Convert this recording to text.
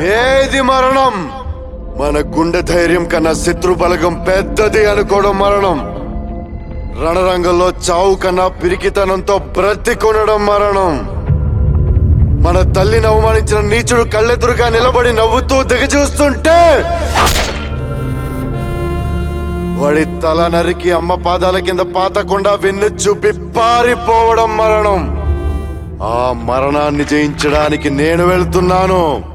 ఏది మరణం? మన గుండె ధైర్యం కన్నా శత్రు బలగం పెద్దది అనుకోవడం మరణం. రణరంగంలో చావు కన్నా పిరికితనంతో బ్రతికొనడం మరణం. మన తల్లిని అవమానించిన నీచుడు కళ్ళెదురుగా నిలబడి నవ్వుతూ దిగజూస్తుంటే వాడి తల నరికి అమ్మ పాదాల కింద పాతకుండా వెన్ను చూపి పారిపోవడం మరణం. ఆ మరణాన్ని జయించడానికి నేను వెళ్తున్నాను.